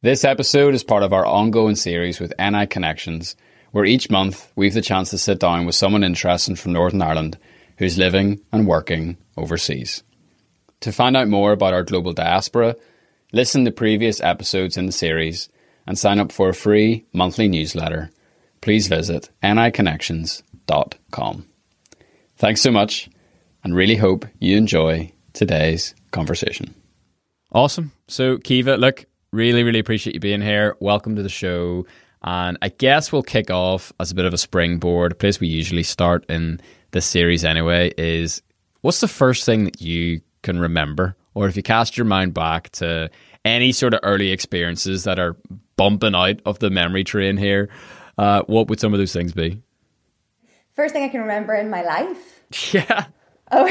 This episode is part of our ongoing series with NI Connections, where each month we've the chance to sit down with someone interesting from Northern Ireland who's living and working overseas. To find out more about our global diaspora, listen to previous episodes in the series and sign up for a free monthly newsletter, please visit niconnections.com. Thanks so much, and really hope you enjoy today's conversation. Awesome. So, Caoimhe, look, really appreciate you being here. Welcome to the show. And I guess we'll kick off as a bit of a springboard. A place we usually start in this series anyway is, what's the first thing that you can remember? Or if you cast your mind back to any sort of early experiences that are bumping out of the memory train here, what would some of those things be? First thing I can remember in my life? Yeah. Oh,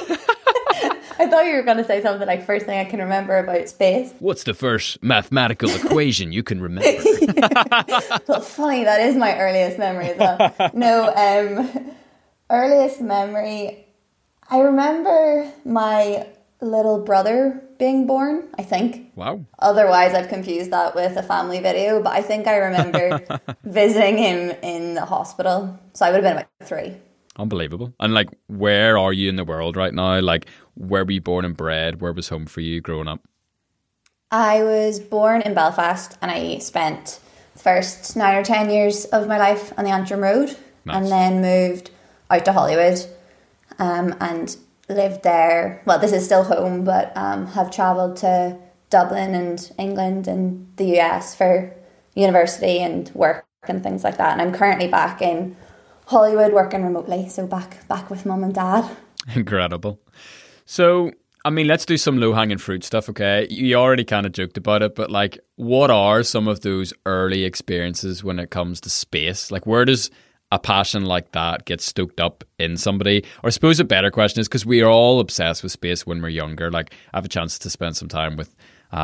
I thought you were going to say something like first thing I can remember about space. What's the first mathematical equation you can remember? Well, funny, that is my earliest memory as well. No, earliest memory, I remember my little brother being born, I think. Wow. Otherwise, I've confused that with a family video, but I think I remember visiting him in the hospital. So I would have been about 3. Unbelievable. And like, where are you in the world right now? Like, where were you born and bred? Where was home for you growing up? I was born in Belfast and I spent the first 9 or 10 years of my life on the Antrim Road. Nice. And then moved out to Hollywood and lived there. Well, this is still home, but have travelled to Dublin and England and the US for university and work and things like that. And I'm currently back in Hollywood working remotely, so back with mum and dad. Incredible. So, I mean, let's do some low-hanging fruit stuff, okay? You already kind of joked about it, but like, what are some of those early experiences when it comes to space? Like, where does a passion like that get stoked up in somebody? Or I suppose a better question is, because we are all obsessed with space when we're younger. Like, I have a chance to spend some time with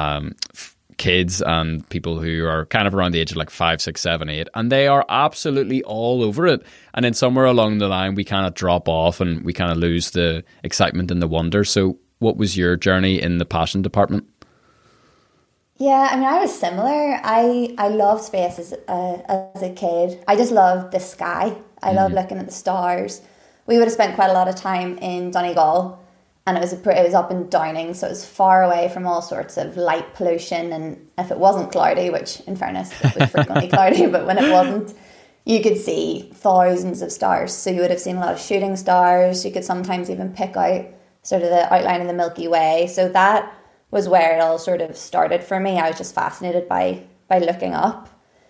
kids and people who are kind of around the age of like 5, 6, 7, 8, and they are absolutely all over it. And then somewhere along the line, we kind of drop off and we kind of lose the excitement and the wonder. So what was your journey in the passion department? Yeah, I mean, I was similar. I loved space as a kid. I just loved the sky. I loved looking at the stars. We would have spent quite a lot of time in Donegal, and it was up in Downing, so it was far away from all sorts of light pollution. And if it wasn't cloudy, which in fairness it was frequently cloudy, but when it wasn't, you could see thousands of stars. So you would have seen a lot of shooting stars. You could sometimes even pick out sort of the outline of the Milky Way. So that was where it all sort of started for me. I was just fascinated by looking up.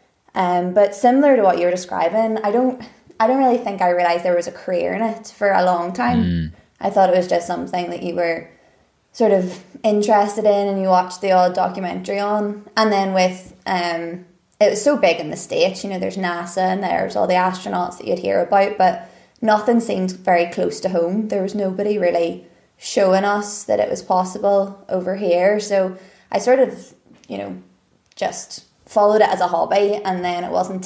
But similar to what you were describing, I don't really think I realised there was a career in it for a long time. I thought it was just something that you were sort of interested in and you watched the odd documentary on. And then with, it was so big in the States, you know, there's NASA and there's all the astronauts that you'd hear about, but nothing seemed very close to home. There was nobody really showing us that it was possible over here. So I sort of, you know, just followed it as a hobby. And then it wasn't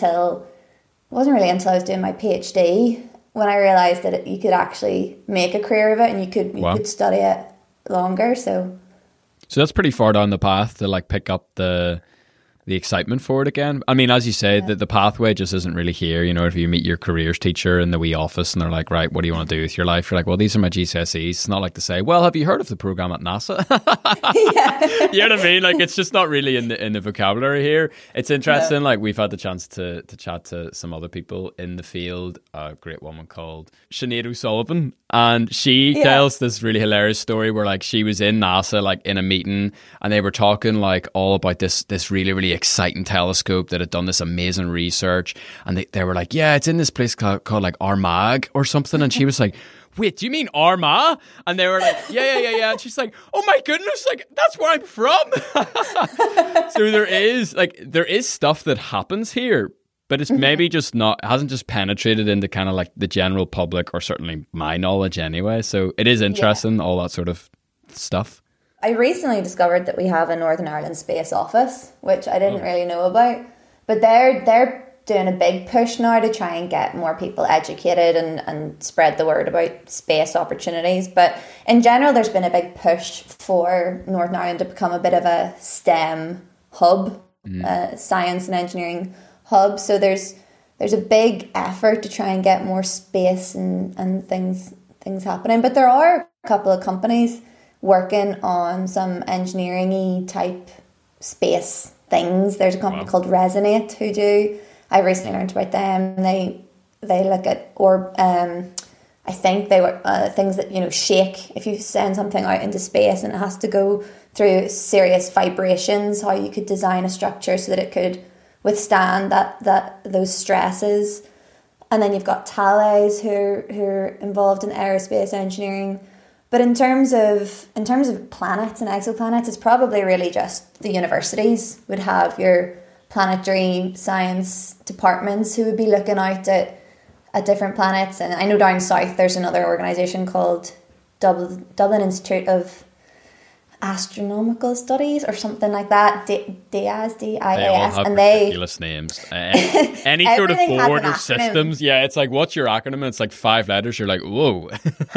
really until I was doing my PhD when I realised that you could actually make a career of it and you could study it longer. So that's pretty far down the path to like pick up the excitement for it again. I mean, as you say, the pathway just isn't really here. You know, if you meet your careers teacher in the wee office and they're like, right, what do you want to do with your life? You're like, well, these are my GCSEs. It's not like to say, well, have you heard of the program at NASA? Yeah. You know what I mean? Like, it's just not really in the vocabulary here. It's interesting. Like, we've had the chance to chat to some other people in the field, a great woman called Sinead O'Sullivan. And she tells this really hilarious story where like she was in NASA, like in a meeting, and they were talking like all about this really exciting telescope that had done this amazing research. And they were like, yeah, it's in this place called like Armagh or something. And she was like, wait, do you mean Armagh? And they were like, yeah. And she's like, oh my goodness, like that's where I'm from. So there is stuff that happens here, but it's maybe just hasn't just penetrated into kind of like the general public, or certainly my knowledge anyway. So it is interesting, all that sort of stuff. I recently discovered that we have a Northern Ireland Space Office, which I didn't really know about. But they're doing a big push now to try and get more people educated and spread the word about space opportunities. But in general, there's been a big push for Northern Ireland to become a bit of a STEM hub. science and engineering hub. So there's a big effort to try and get more space and things happening. But there are a couple of companies working on some engineering-y type space things. There's a company called Resonate who do. I recently learned about them. They look at I think they were things that, you know, shake if you send something out into space and it has to go through serious vibrations, how you could design a structure so that it could withstand those stresses. And then you've got Thales who are involved in aerospace engineering. But in terms of planets and exoplanets, it's probably really just the universities would have your planetary science departments who would be looking out at different planets. And I know down south there's another organisation called Dublin Institute of Astronomical Studies or something like that, DIAS, They all have ridiculous names. Any sort of board or systems, yeah, it's like, what's your acronym? And it's like 5 letters. You're like, whoa.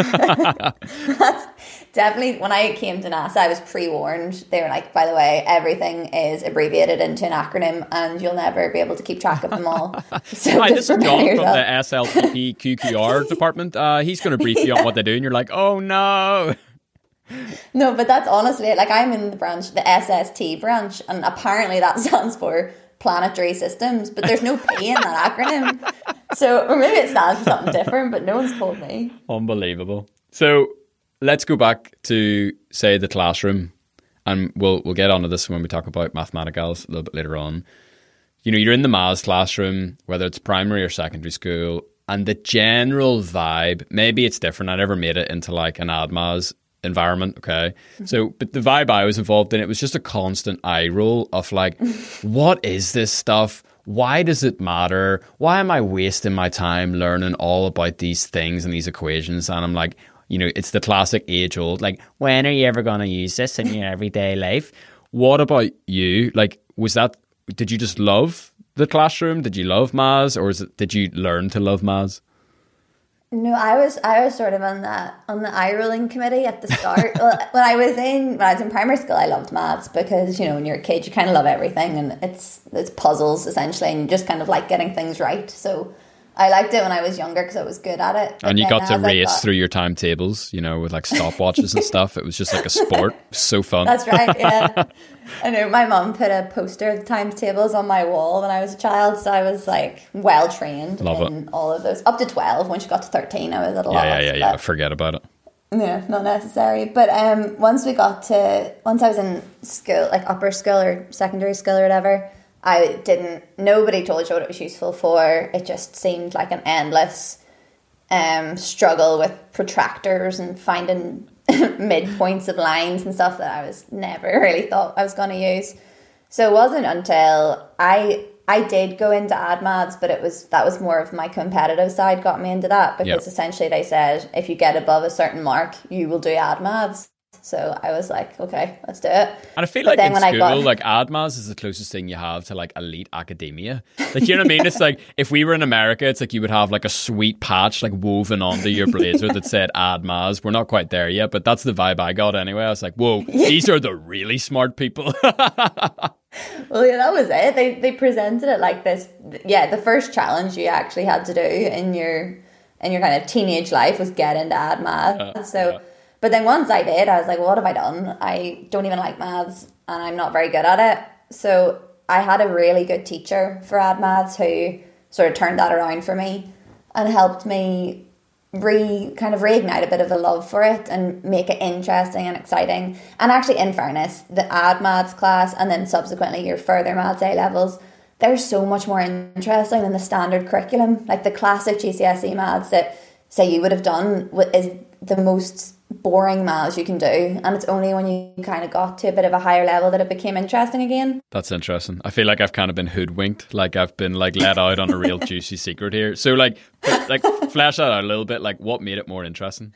That's definitely, when I came to NASA, I was pre-warned. They were like, by the way, everything is abbreviated into an acronym and you'll never be able to keep track of them all. So Hi, this is John from the SLTP QQR department. He's going to brief you on what they do. And you're like, oh no. No, but that's honestly it. Like, I'm in the branch, the SST branch, and apparently that stands for planetary systems, but there's no P in that acronym. So, or maybe it stands for something different, but no one's told me. Unbelievable. So let's go back to, say, the classroom, and we'll get onto this when we talk about mathematicals a little bit later on. You know, you're in the maths classroom, whether it's primary or secondary school, and the general vibe, maybe it's different. I never made it into like an AdMas environment, okay? So, but the vibe I was involved in, it was just a constant eye roll of like, what is this stuff? Why does it matter? Why am I wasting my time learning all about these things and these equations? And I'm like, you know, it's the classic age old, like, when are you ever going to use this in your everyday life? What about you? Like, did you just love the classroom? Did you love maths, or did you learn to love maths? No, I was sort of on the eye rolling committee at the start. Well, when I was in primary school, I loved maths because, you know, when you're a kid, you kind of love everything, and it's puzzles essentially, and you just kind of like getting things right. So I liked it when I was younger because I was good at it. But and you got to race through your timetables, you know, with like stopwatches and stuff. It was just like a sport. So fun. That's right, yeah. I know my mum put a poster of the timetables on my wall when I was a child, so I was like well trained in all of those. Up to 12. When she got to 13, I was at a loss. Yeah. Forget about it. Yeah, not necessary. But once I was in school, like upper school or secondary school or whatever, nobody told you what it was useful for. It just seemed like an endless struggle with protractors and finding midpoints of lines and stuff that I was never really thought I was going to use. So it wasn't until I did go into AdMaths, but that was more of my competitive side got me into that, because essentially they said if you get above a certain mark, you will do AdMaths. So I was like, okay, let's do it. And I feel like in school, like AdMas is the closest thing you have to like elite academia. Like, you know what I mean? It's like if we were in America, it's like you would have like a sweet patch like woven onto your blazer that said AdMas. We're not quite there yet, but that's the vibe I got anyway. I was like, whoa, these are the really smart people. Well, yeah, that was it. They presented it like this. Yeah, the first challenge you actually had to do in your kind of teenage life was get into AdMaths. But then once I did, I was like, well, what have I done? I don't even like maths and I'm not very good at it. So I had a really good teacher for AdMaths who sort of turned that around for me and helped me reignite a bit of a love for it and make it interesting and exciting. And actually, in fairness, the AdMaths class and then subsequently your further maths A levels, they're so much more interesting than the standard curriculum. Like the classic GCSE maths that, say, you would have done is the most boring maths you can do, and it's only when you kind of got to a bit of a higher level that it became interesting again. That's interesting. I feel like I've kind of been hoodwinked, like I've been like let out on a real juicy secret here. So like flesh that out a little bit, like what made it more interesting?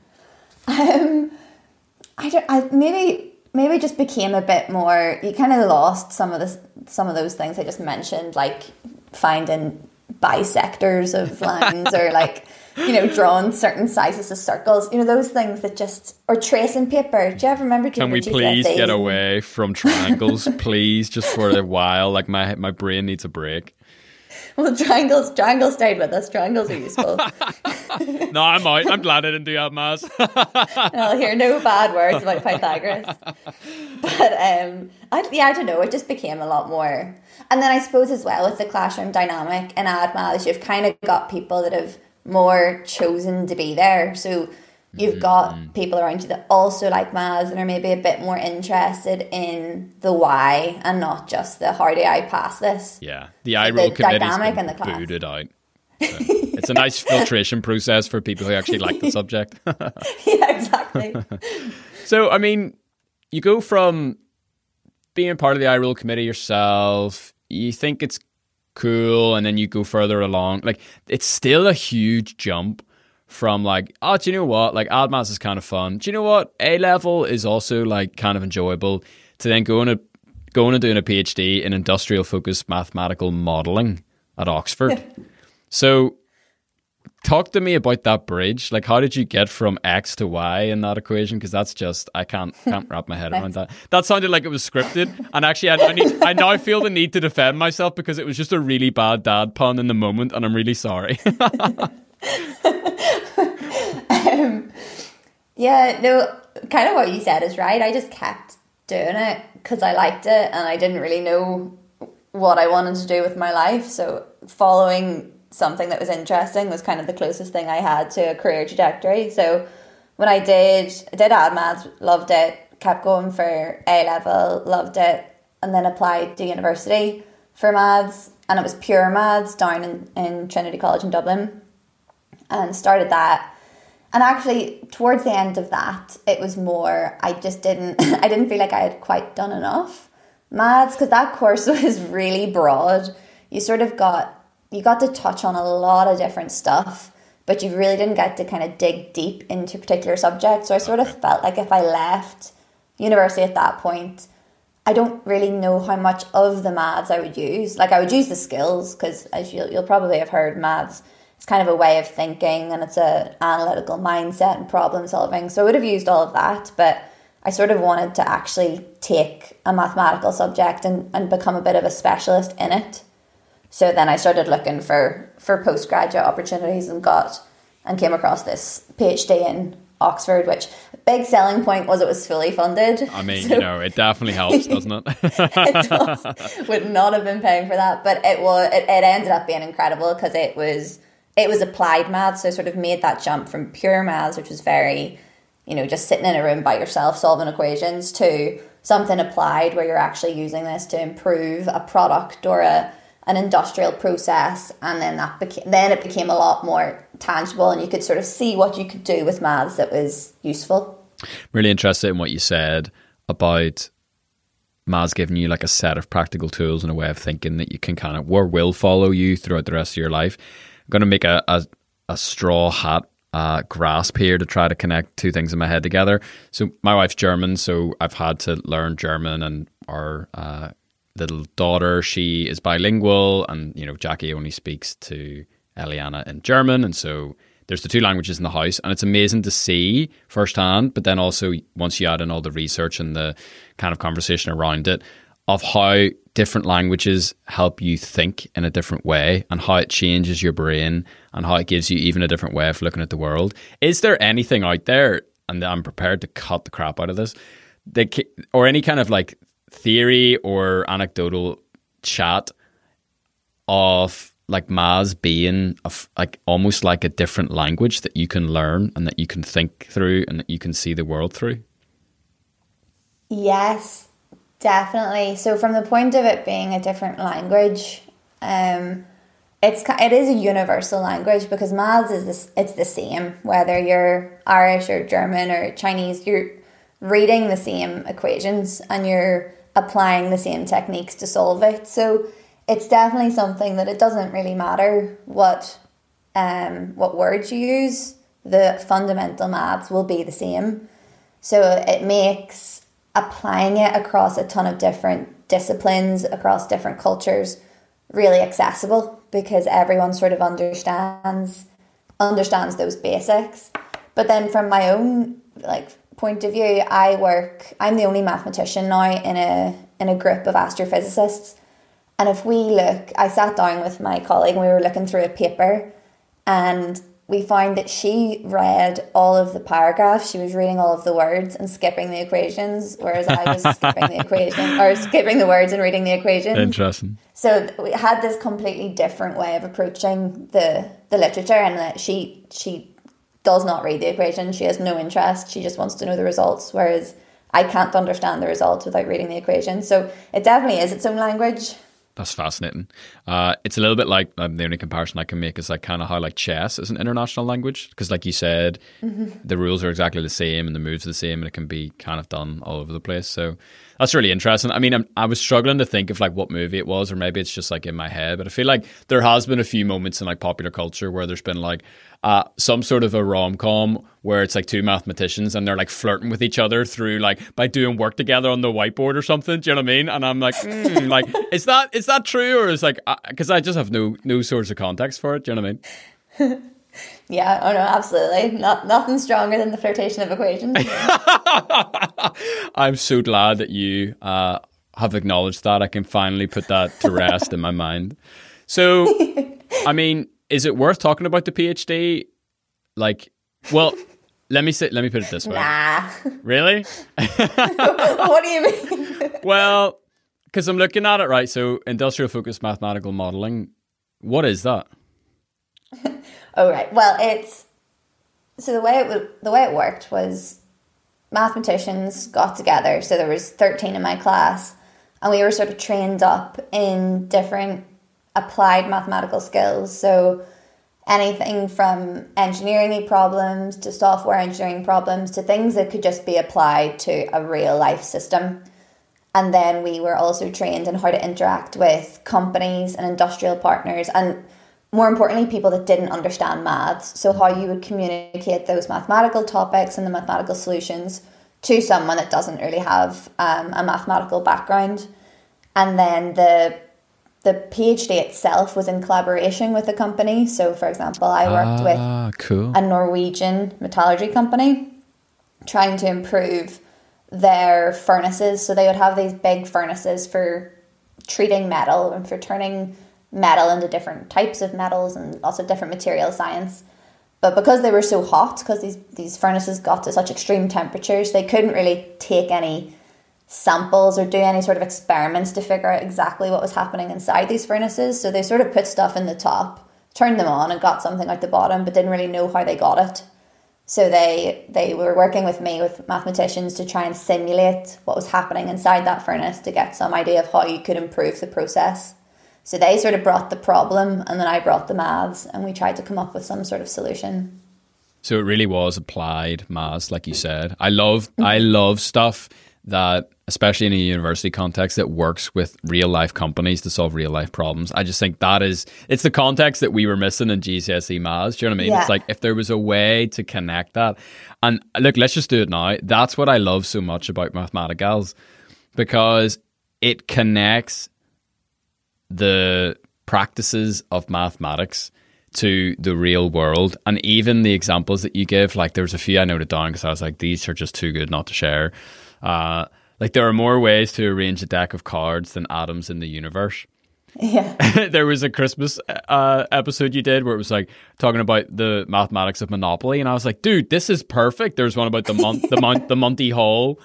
Maybe just became a bit more, you kind of lost some of those things I just mentioned, like finding bisectors of lines or like drawn certain sizes of circles, those things that just, or tracing paper. Do you ever remember doing Can we please get away from triangles, please, just for a while? Like my brain needs a break. Well, triangles stayed with us. Triangles are useful. No, I'm out. I'm glad I didn't do that, Maz. I'll hear no bad words about Pythagoras. But I don't know. It just became a lot more. And then I suppose as well with the classroom dynamic in AdMaths, you've kind of got people that have more chosen to be there. So you've got people around you that also like maths and are maybe a bit more interested in the why and not just the how do I pass this. Yeah, the iRoll committee's been booted out. So it's a nice filtration process for people who actually like the subject. Yeah, exactly. So, I mean, you go from being part of the iRoll committee yourself, you think it's cool, and then you go further along. Like, it's still a huge jump from like, oh, do you know what? Like, AdMaths is kind of fun. Do you know what? A-level is also like kind of enjoyable, to then going and doing a PhD in industrial focused mathematical modelling at Oxford. So talk to me about that bridge. Like, how did you get from X to Y in that equation? Because that's just, I can't wrap my head around that. That sounded like it was scripted. And actually, I now feel the need to defend myself because it was just a really bad dad pun in the moment, and I'm really sorry. Yeah, no, kind of what you said is right. I just kept doing it because I liked it and I didn't really know what I wanted to do with my life. So following something that was interesting was kind of the closest thing I had to a career trajectory. So when I did AdMaths, loved it, kept going for A-level, loved it, and then applied to university for maths, and it was pure maths down in Trinity College in Dublin, and started that. And actually, towards the end of that, it was more, I didn't feel like I had quite done enough maths, because that course was really broad. You got to touch on a lot of different stuff, but you really didn't get to kind of dig deep into particular subjects. So I sort of felt like if I left university at that point, I don't really know how much of the maths I would use. Like, I would use the skills, because as you'll probably have heard, maths, it's kind of a way of thinking, and it's an analytical mindset and problem solving. So I would have used all of that, but I sort of wanted to actually take a mathematical subject and become a bit of a specialist in it. So then I started looking for postgraduate opportunities and came across this PhD in Oxford, which big selling point was it was fully funded. I mean, so, it definitely helps, doesn't it? It does. Would not have been paying for that, but it ended up being incredible because it was applied maths. So I sort of made that jump from pure maths, which was very, just sitting in a room by yourself solving equations, to something applied where you're actually using this to improve a product or an industrial process, and then it became a lot more tangible, and you could sort of see what you could do with maths that was useful. Really interested in what you said about maths giving you like a set of practical tools and a way of thinking that you can kind of, or will follow you throughout the rest of your life. I'm going to make a straw hat grasp here to try to connect two things in my head together. So my wife's German, so I've had to learn German, and our little daughter, she is bilingual, and Jackie only speaks to Eliana in German, and so there's the two languages in the house, and it's amazing to see firsthand, but then also once you add in all the research and the kind of conversation around it, of how different languages help you think in a different way, and how it changes your brain, and how it gives you even a different way of looking at the world. Is there anything out there, and I'm prepared to cut the crap out of this, or any kind of like theory or anecdotal chat of like maths being like almost like a different language that you can learn and that you can think through and that you can see the world through? Yes, definitely. So from the point of it being a different language, it is a universal language, because maths it's the same whether you're Irish or German or Chinese. You're reading the same equations and you're applying the same techniques to solve it. So it's definitely something that it doesn't really matter what words you use, the fundamental maths will be the same. So it makes applying it across a ton of different disciplines, across different cultures, really accessible, because everyone sort of understands understands those basics. But then from my own like point of view, I'm the only mathematician now in a group of astrophysicists. And if we look, I sat down with my colleague and we were looking through a paper, and we found that she read all of the paragraphs, she was reading all of the words and skipping the equations, whereas I was skipping the equation, or skipping the words and reading the equations. Interesting. So we had this completely different way of approaching the literature, and that she does not read the equation. She has no interest. She just wants to know the results, whereas I can't understand the results without reading the equation. So it definitely is its own language. That's fascinating. It's a little bit like, the only comparison I can make is like kind of how like chess is an international language, because like you said, the rules are exactly the same and the moves are the same, and it can be kind of done all over the place. So that's really interesting. I mean, I was struggling to think of like what movie it was, or maybe it's just like in my head, but I feel like there has been a few moments in like popular culture where there's been like some sort of a rom-com where it's like two mathematicians and they're like flirting with each other through like by doing work together on the whiteboard or something. Do you know what I mean? And I'm like, like, is that true, or is like, because I just have no source of context for it. Do you know what I mean? Yeah, oh no, absolutely. Nothing stronger than the flirtation of equations. I'm so glad that you have acknowledged that. I can finally put that to rest in my mind. So, I mean, is it worth talking about the PhD? Like, well, let me put it this way. Nah. Really? What do you mean? Well, because I'm looking at it, right? So, industrial focused mathematical modeling. What is that? Oh, right. Well, so the way it worked was mathematicians got together. So there was 13 in my class, and we were sort of trained up in different applied mathematical skills. So anything from engineering problems to software engineering problems to things that could just be applied to a real life system. And then we were also trained in how to interact with companies and industrial partners, and more importantly, people that didn't understand maths. So how you would communicate those mathematical topics and the mathematical solutions to someone that doesn't really have a mathematical background. And then the PhD itself was in collaboration with a company. So, for example, I worked with a Norwegian metallurgy company trying to improve their furnaces. So they would have these big furnaces for treating metal and for turning metal into different types of metals and lots of different material science. But because they were so hot, because these furnaces got to such extreme temperatures, they couldn't really take any samples or do any sort of experiments to figure out exactly what was happening inside these furnaces. So they sort of put stuff in the top, turned them on and got something out the bottom, but didn't really know how they got it. So they were working with me, with mathematicians, to try and simulate what was happening inside that furnace to get some idea of how you could improve the process. So they sort of brought the problem, and then I brought the maths, and we tried to come up with some sort of solution. So it really was applied maths, like you said. I love stuff that, especially in a university context, that works with real life companies to solve real life problems. I just think it's the context that we were missing in GCSE maths. Do you know what I mean? Yeah. It's like if there was a way to connect that. And look, let's just do it now. That's what I love so much about Mathematicals, because it connects the practices of mathematics to the real world. And even the examples that you give, like there was a few I noted down because I was like, these are just too good not to share. Like there are more ways to arrange a deck of cards than atoms in the universe. Yeah. There was a Christmas episode you did where it was like talking about the mathematics of Monopoly, and I was like, dude, this is perfect. There's one about the Monty Hall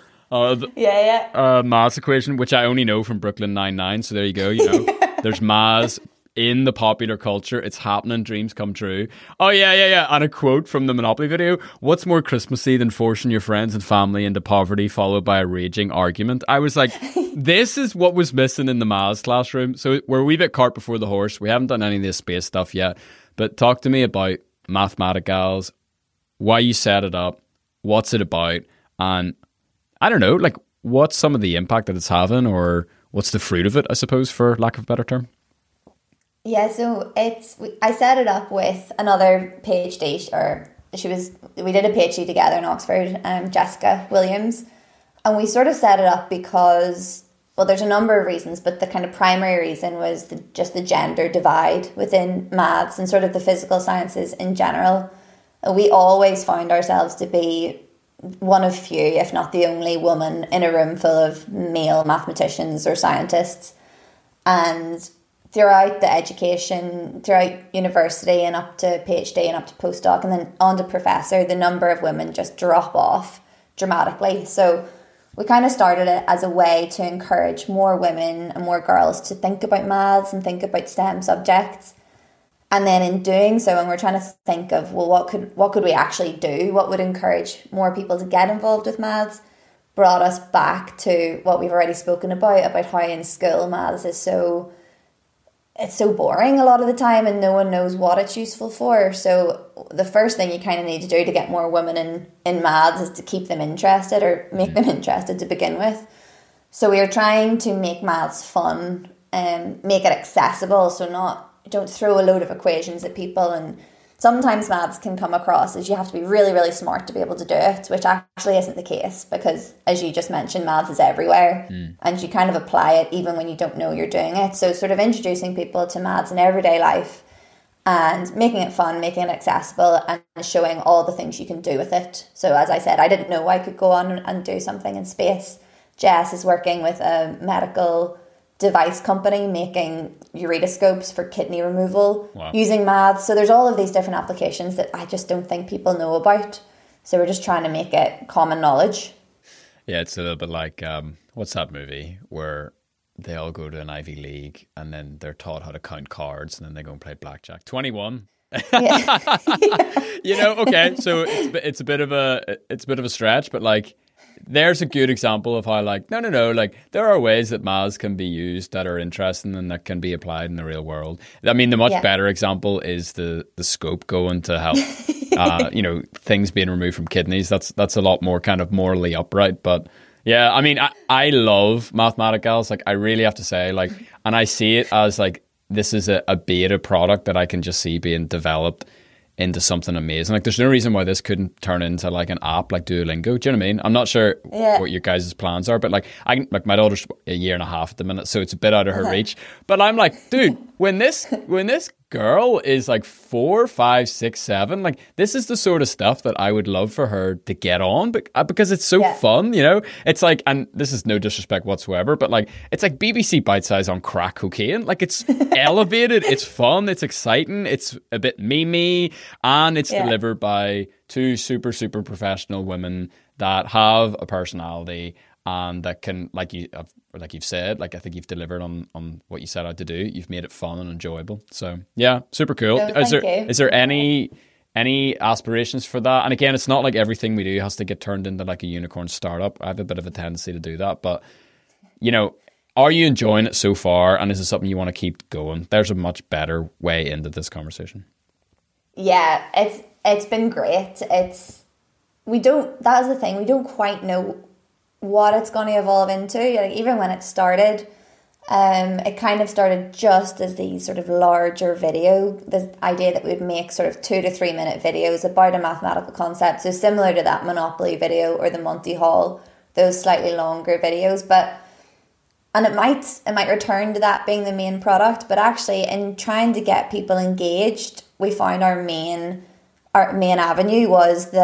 maths equation, which I only know from Brooklyn Nine-Nine. So there you go. You know, there's maths in the popular culture. It's happening. Dreams come true. Oh yeah. And a quote from the Monopoly video: "What's more Christmassy than forcing your friends and family into poverty, followed by a raging argument?" I was like, this is what was missing in the maths classroom. So we're a wee bit cart before the horse. We haven't done any of this space stuff yet. But talk to me about Mathematicals, why you set it up, what's it about, and I don't know, like what's some of the impact that it's having, or what's the fruit of it, I suppose, for lack of a better term. Yeah, so I set it up with another PhD, we did a PhD together in Oxford, Jessica Williams, and we sort of set it up because, well, there's a number of reasons, but the kind of primary reason was just the gender divide within maths and sort of the physical sciences in general. We always found ourselves to be one of few, if not the only woman in a room full of male mathematicians or scientists. And throughout the education, throughout university and up to PhD and up to postdoc and then on to professor, the number of women just drop off dramatically. So we kind of started it as a way to encourage more women and more girls to think about maths and think about STEM subjects. And then in doing so, and we're trying to think of, well, what could we actually do? What would encourage more people to get involved with maths? Brought us back to what we've already spoken about how in school maths is it's so boring a lot of the time and no one knows what it's useful for. So the first thing you kind of need to do to get more women in maths is to keep them interested or make them interested to begin with. So we are trying to make maths fun and make it accessible. So don't throw a load of equations at people, and sometimes maths can come across as you have to be really, really smart to be able to do it, which actually isn't the case because, as you just mentioned, maths is everywhere and you kind of apply it even when you don't know you're doing it. So sort of introducing people to maths in everyday life and making it fun, making it accessible and showing all the things you can do with it. So as I said, I didn't know I could go on and do something in space. Jess is working with a medical device company making ureteroscopes for kidney removal using maths. So there's all of these different applications that I just don't think people know about. So we're just trying to make it common knowledge. Yeah, it's a little bit like, what's that movie where they all go to an Ivy League and then they're taught how to count cards and then they go and play blackjack? 21. Yeah. Okay, so it's a bit of a stretch, but like, there's a good example of how no, like there are ways that maths can be used that are interesting and that can be applied in the real world. I mean, the much better example is the scope going to help, things being removed from kidneys. That's a lot more kind of morally upright. But yeah, I mean, I love mathematicals. Like I really have to say, like, and I see it as like, this is a beta product that I can just see being developed into something amazing. Like there's no reason why this couldn't turn into like an app like Duolingo. Do you know what I mean? I'm not sure what your guys' plans are, but like my daughter's a year and a half at the minute, so it's a bit out of her reach. But I'm like, dude, when this girl is like 4, 5, 6, 7, like this is the sort of stuff that I would love for her to get on, because it's so fun, It's like, and this is no disrespect whatsoever, but like it's like BBC Bite Size on crack cocaine. Like it's elevated, it's fun, it's exciting, it's a bit memey, and it's delivered by two super, super professional women that have a personality and that can, like you've said, like I think you've delivered on what you set out to do. You've made it fun and enjoyable. So yeah, super cool. No, is there any aspirations for that? And again, it's not like everything we do has to get turned into like a unicorn startup. I have a bit of a tendency to do that, but are you enjoying it so far? And is it something you want to keep going? There's a much better way into this conversation. Yeah, it's been great. That is the thing. We don't quite know what it's going to evolve into. Like even when it started, it kind of started just as these sort of larger video, the idea that we would make sort of 2 to 3 minute videos about a mathematical concept. So similar to that Monopoly video or the Monty Hall, those slightly longer videos. And it might return to that being the main product, but actually in trying to get people engaged, we found our main avenue was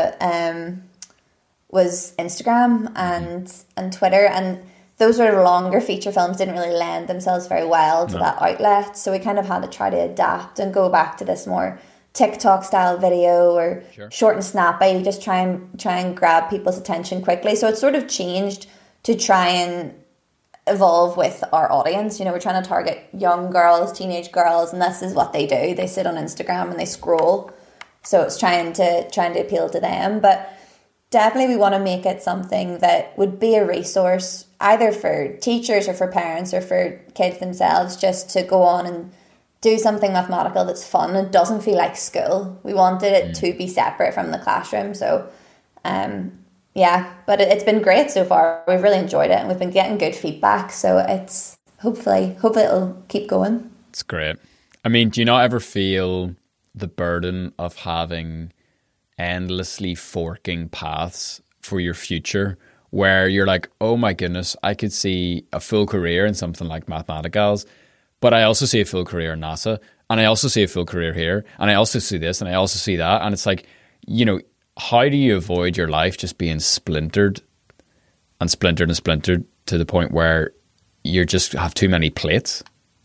was Instagram and Twitter, and those sort of longer feature films didn't really lend themselves very well to that outlet. So we kind of had to try to adapt and go back to this more TikTok style video or short and snappy, just try and grab people's attention quickly. So it sort of changed to try and evolve with our audience. We're trying to target young girls, teenage girls, and this is what they do. They sit on Instagram and they scroll. So it's trying to appeal to them. But definitely we want to make it something that would be a resource either for teachers or for parents or for kids themselves, just to go on and do something mathematical that's fun and doesn't feel like school. We wanted it to be separate from the classroom. So but it's been great so far. We've really enjoyed it and we've been getting good feedback. So it's hopefully it'll keep going. It's great. I mean, do you not ever feel the burden of having endlessly forking paths for your future, where you're like, oh my goodness, I could see a full career in something like Mathematicals, but I also see a full career in NASA, and I also see a full career here, and I also see this, and I also see that. And it's like, you know, how do you avoid your life just being splintered and splintered and splintered to the point where you just have too many plates?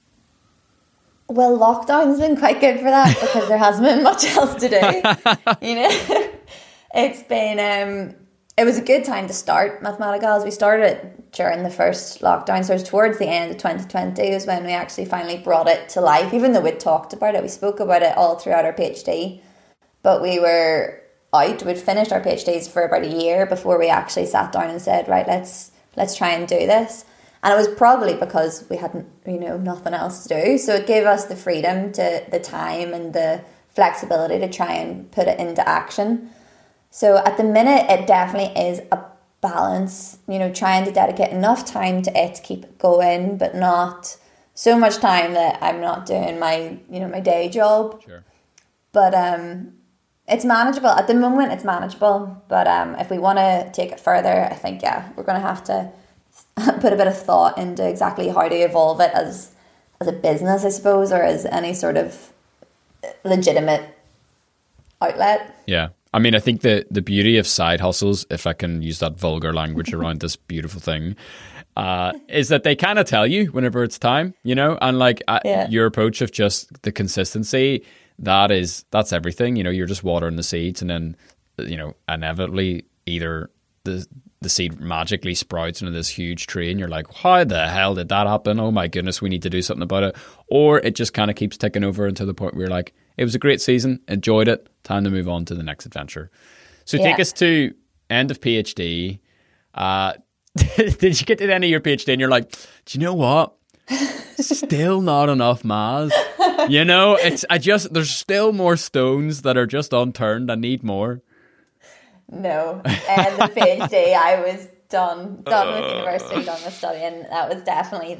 Well, lockdown's been quite good for that because there hasn't been much else to do. You know, it's been, it was a good time to start Mathematicals. We started it during the first lockdown. So it was towards the end of 2020 was when we actually finally brought it to life. Even though we'd talked about it, we spoke about it all throughout our PhD. But we were out, we'd finished our PhDs for about a year before we actually sat down and said, right, let's try and do this. And it was probably because we hadn't, you know, nothing else to do. So it gave us the freedom, the time and the flexibility to try and put it into action. So at the minute, it definitely is a balance, you know, trying to dedicate enough time to it to keep it going, but not so much time that I'm not doing my, you know, my day job. Sure. But it's manageable. At the moment, it's manageable. But if we want to take it further, I think, yeah, we're going to have to put a bit of thought into exactly how to evolve it as a business, I suppose, or as any sort of legitimate outlet. Yeah. I mean, I think the beauty of side hustles, if I can use that vulgar language around this beautiful thing, is that they kind of tell you whenever it's time, you know, and like your approach of just the consistency, that's everything. You know, you're just watering the seeds, and then, you know, inevitably either the seed magically sprouts into this huge tree and you're like, how the hell did that happen? Oh my goodness, we need to do something about it. Or it just kind of keeps ticking over until the point where you're like, it was a great season, enjoyed it, time to move on to the next adventure. So take us to end of PhD. Did you get to the end of your PhD and you're like, do you know what? Still not enough maths. You know, there's still more stones that are just unturned. I need more. No, and the PhD, I was done with university, done with studying. That was definitely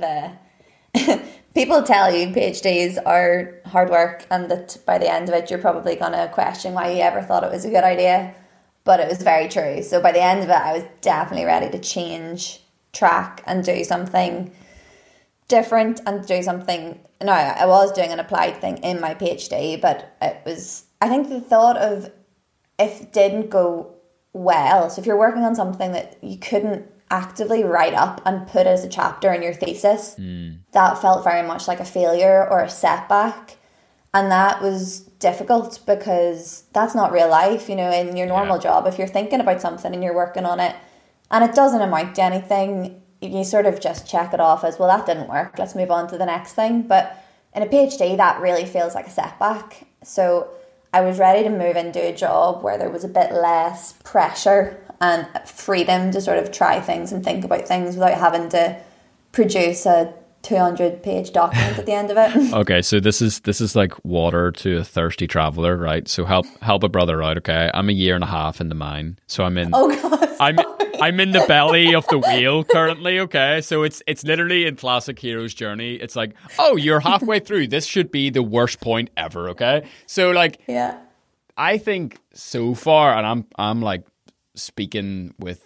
the people tell you PhDs are hard work, and that by the end of it you're probably going to question why you ever thought it was a good idea, but it was very true. So by the end of it, I was definitely ready to change track and do something different and do something. No, I was doing an applied thing in my PhD, but it was, I think the thought of, if it didn't go well, so if you're working on something that you couldn't actively write up and put as a chapter in your thesis, that felt very much like a failure or a setback. And that was difficult because that's not real life, you know, in your normal job. If you're thinking about something and you're working on it and it doesn't amount to anything, you sort of just check it off as, well, that didn't work, let's move on to the next thing. But in a PhD, that really feels like a setback. So I was ready to move into a job where there was a bit less pressure and freedom to sort of try things and think about things without having to produce a 200-page document at the end of it. Okay, so this is like water to a thirsty traveler, right? So help a brother out, okay? I'm a year and a half in the mine, so I'm in. Oh God! I'm in the belly of the wheel currently, okay? So it's literally in classic hero's journey. It's like, oh, you're halfway through. This should be the worst point ever, okay? So like, yeah, I think so far, and I'm like speaking with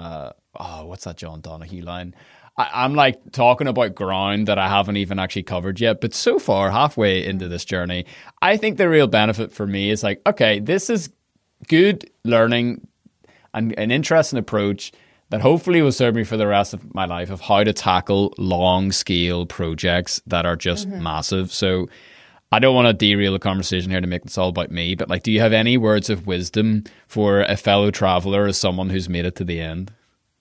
what's that John Donahue line? I'm like talking about ground that I haven't even actually covered yet. But so far, halfway into this journey, I think the real benefit for me is like, okay, this is good learning and an interesting approach that hopefully will serve me for the rest of my life of how to tackle long scale projects that are just massive. So I don't want to derail the conversation here to make this all about me, but like, do you have any words of wisdom for a fellow traveler as someone who's made it to the end?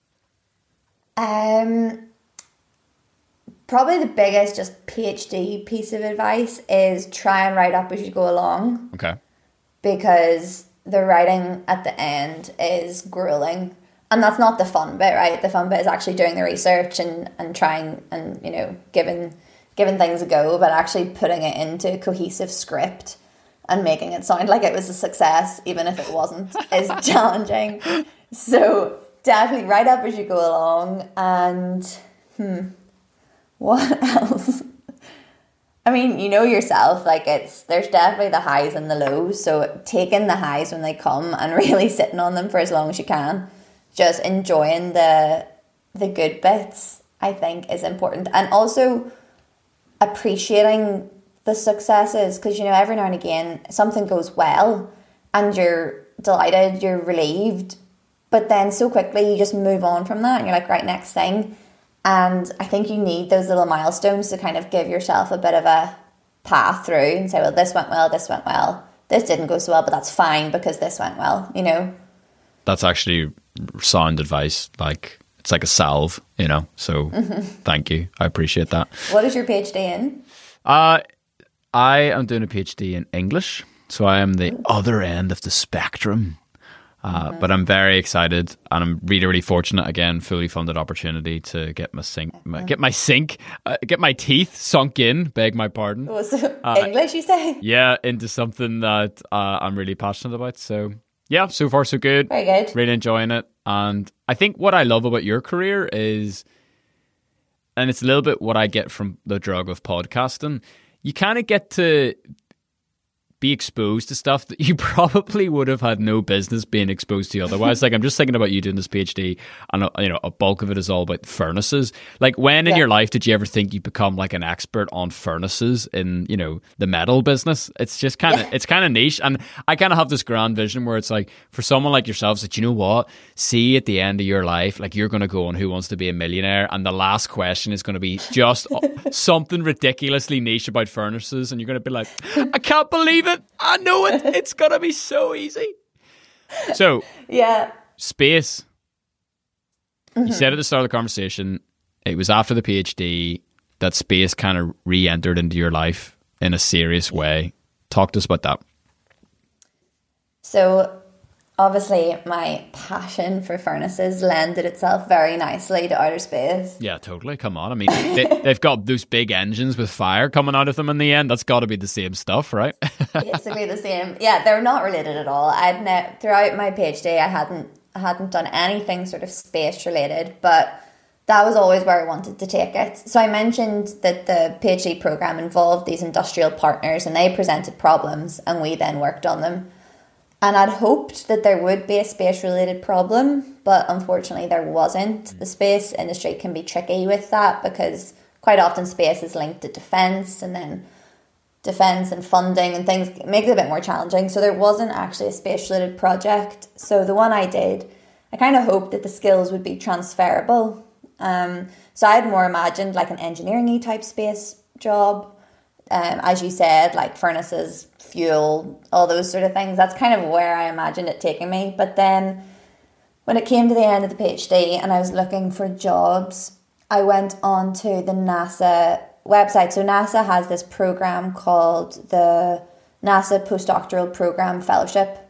Probably the biggest just PhD piece of advice is try and write up as you go along. Okay. Because the writing at the end is grueling. And that's not the fun bit, right? The fun bit is actually doing the research and trying and, you know, giving things a go, but actually putting it into a cohesive script and making it sound like it was a success, even if it wasn't, is challenging. So definitely write up as you go along. And what else? I mean, you know yourself, like there's definitely the highs and the lows. So taking the highs when they come and really sitting on them for as long as you can. just enjoying the good bits, I think, is important. And also appreciating the successes, because, you know, every now and again something goes well and you're delighted, you're relieved, but then so quickly you just move on from that and you're like, right, next thing. And I think you need those little milestones to kind of give yourself a bit of a path through and say, well, this went well, this went well, this didn't go so well, but that's fine because this went well, you know. That's actually sound advice. Like, it's like a salve, you know. So thank you, I appreciate that. What is your PhD in? I am doing a PhD in English, so I am the other end of the spectrum. But I'm very excited, and I'm really, really fortunate. Again, fully funded opportunity to get my teeth sunk in. Beg my pardon. English, you say? Yeah, into something that I'm really passionate about. So yeah, so far so good. Very good. Really enjoying it, and I think what I love about your career is, and it's a little bit what I get from the drug of podcasting. You kind of get to be exposed to stuff that you probably would have had no business being exposed to otherwise. Like, I'm just thinking about you doing this PhD, and you know, a bulk of it is all about furnaces. Like, when in your life did you ever think you'd become like an expert on furnaces in, you know, the metal business? It's just kind of it's kind of niche, and I kind of have this grand vision where it's like, for someone like yourselves, that, you know what, see, at the end of your life, like, you're going to go on Who Wants to Be a Millionaire, and the last question is going to be just something ridiculously niche about furnaces, and you're going to be like, I can't believe it. I know it. It's going to be so easy. So, yeah. Space. You said at the start of the conversation, it was after the PhD that space kind of re-entered into your life in a serious way. Talk to us about that. So, obviously, my passion for furnaces lended itself very nicely to outer space. Yeah, totally. Come on. I mean, they've got those big engines with fire coming out of them in the end. That's got to be the same stuff, right? Basically the same. Yeah, they're not related at all. Throughout my PhD, I hadn't done anything sort of space related, but that was always where I wanted to take it. So I mentioned that the PhD program involved these industrial partners, and they presented problems, and we then worked on them. And I'd hoped that there would be a space-related problem, but unfortunately there wasn't. The space industry can be tricky with that, because quite often space is linked to defence, and then defence and funding and things make it a bit more challenging. So there wasn't actually a space-related project. So the one I did, I kind of hoped that the skills would be transferable. So I had more imagined like an engineering-y type space job. As you said, like furnaces, fuel, all those sort of things. That's kind of where I imagined it taking me. But then when it came to the end of the PhD and I was looking for jobs, I went on to the NASA website. So NASA has this program called the NASA Postdoctoral Program Fellowship,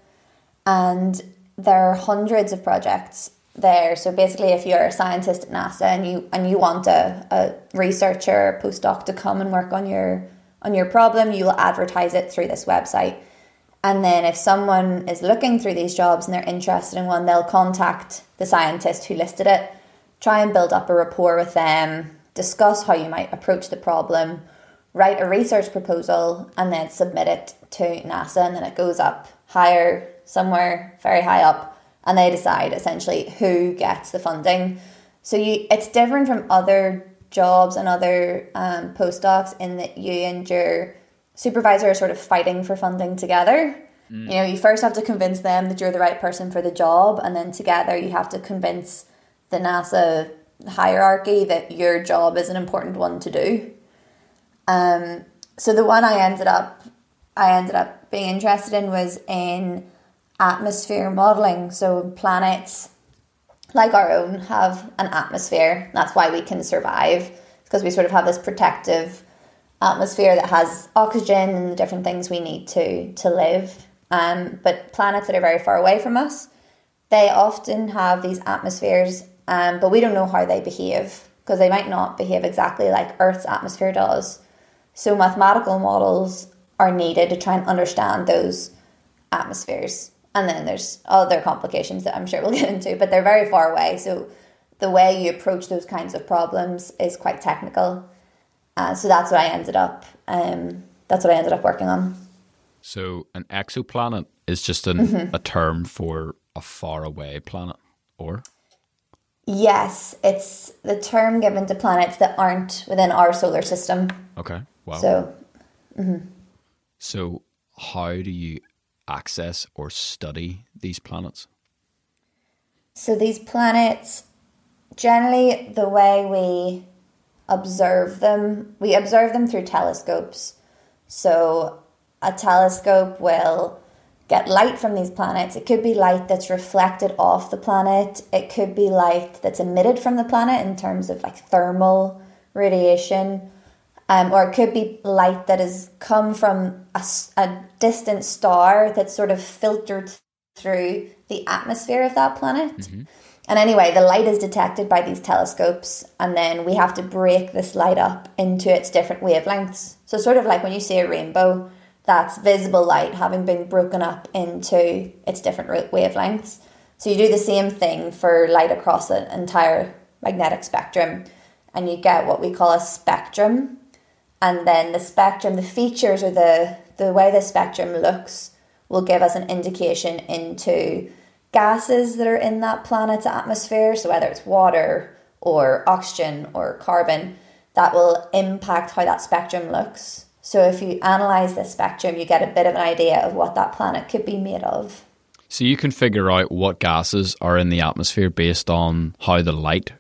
and there are hundreds of projects there. So basically, if you're a scientist at NASA and you want a researcher, a postdoc to come and work on your problem, you will advertise it through this website. And then if someone is looking through these jobs and they're interested in one, they'll contact the scientist who listed it, try and build up a rapport with them, discuss how you might approach the problem, write a research proposal, and then submit it to NASA. And then it goes up higher, somewhere very high up, and they decide essentially who gets the funding. So it's different from other jobs and other postdocs in that you and your supervisor are sort of fighting for funding together. You know, you first have to convince them that you're the right person for the job, and then together you have to convince the NASA hierarchy that your job is an important one to do. So the one I ended up being interested in was in atmosphere modelling. So planets like our own have an atmosphere. That's why we can survive, because we sort of have this protective atmosphere that has oxygen and the different things we need to live. But planets that are very far away from us, they often have these atmospheres, but we don't know how they behave, because they might not behave exactly like Earth's atmosphere does. So mathematical models are needed to try and understand those atmospheres. And then there's other complications that I'm sure we'll get into, but they're very far away. So the way you approach those kinds of problems is quite technical. So that's what I ended up. Working on. So an exoplanet is just a term for a faraway planet, or? Yes, it's the term given to planets that aren't within our solar system. Okay. Wow. So, So how do you access or study these planets? so these planets, generally the way we observe them through telescopes. So a telescope will get light from these planets. It could be light that's reflected off the planet. It could be light that's emitted from the planet in terms of like thermal radiation. Or it could be light that has come from a distant star that's sort of filtered through the atmosphere of that planet. Mm-hmm. And anyway, the light is detected by these telescopes, and then we have to break this light up into its different wavelengths. So sort of like when you see a rainbow, that's visible light having been broken up into its different wavelengths. So you do the same thing for light across the entire magnetic spectrum, and you get what we call a spectrum. And then the spectrum, the features or the way the spectrum looks will give us an indication into gases that are in that planet's atmosphere. So whether it's water or oxygen or carbon, that will impact how that spectrum looks. So if you analyse the spectrum, you get a bit of an idea of what that planet could be made of. So you can figure out what gases are in the atmosphere based on how the light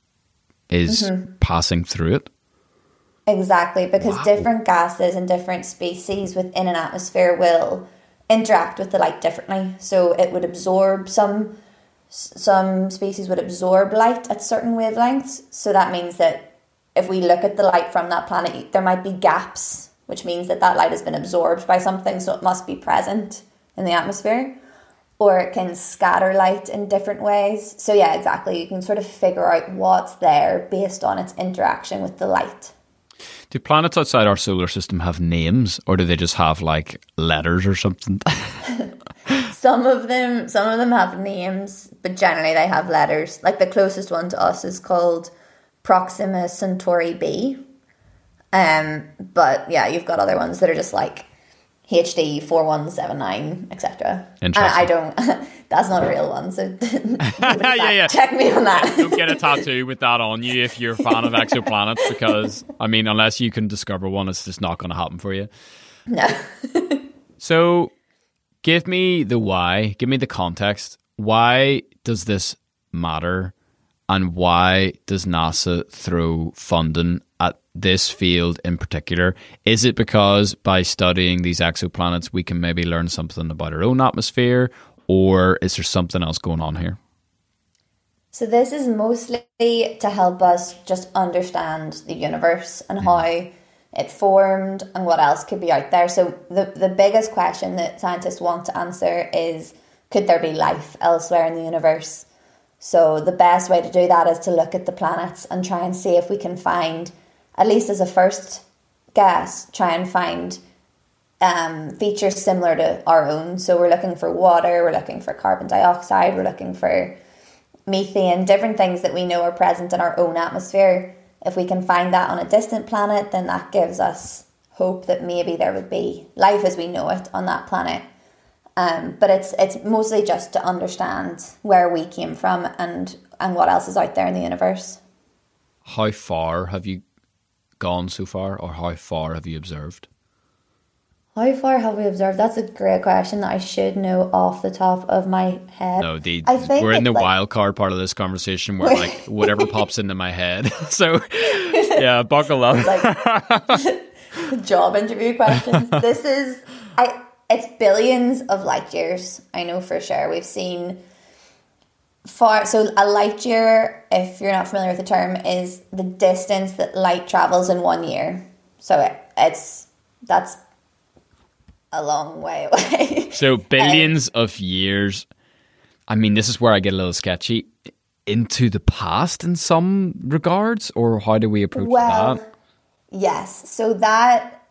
is passing through it? Exactly, because different gases and different species within an atmosphere will interact with the light differently. So it would absorb some species would absorb light at certain wavelengths. So that means that if we look at the light from that planet, there might be gaps, which means that light has been absorbed by something, so it must be present in the atmosphere. Or it can scatter light in different ways. So yeah, exactly. You can sort of figure out what's there based on its interaction with the light. Do planets outside our solar system have names, or do they just have like letters or something? Some of them have names, but generally they have letters. Like the closest one to us is called Proxima Centauri B. But yeah, you've got other ones that are just like HD 4179, etc. I don't. That's not a real one. So yeah. Check me on that. Don't get a tattoo with that on you if you're a fan of exoplanets, because I mean, unless you can discover one, it's just not going to happen for you. No. So, give me the why. Give me the context. Why does this matter, and why does NASA throw funding at this field in particular? Is it because by studying these exoplanets we can maybe learn something about our own atmosphere, or is there something else going on here? So this is mostly to help us just understand the universe and how it formed and what else could be out there. So the biggest question that scientists want to answer is, could there be life elsewhere in the universe? So the best way to do that is to look at the planets and try and see if we can find, at least as a first guess, try and find features similar to our own. So we're looking for water, we're looking for carbon dioxide, we're looking for methane, different things that we know are present in our own atmosphere. If we can find that on a distant planet, then that gives us hope that maybe there would be life as we know it on that planet. But it's mostly just to understand where we came from and what else is out there in the universe. How far have you gone so far, or how far have you observed? How far have we observed? That's a great question that I should know off the top of my head. No, we're in the wild card part of this conversation where like whatever pops into my head. So yeah, buckle up. Like, job interview questions. It's billions of light years. I know for sure. We've seen so a light year, if you're not familiar with the term, is the distance that light travels in 1 year. So that's a long way away. So billions of years. I mean, this is where I get a little sketchy. Into the past in some regards, or how do we approach that? Yes. So that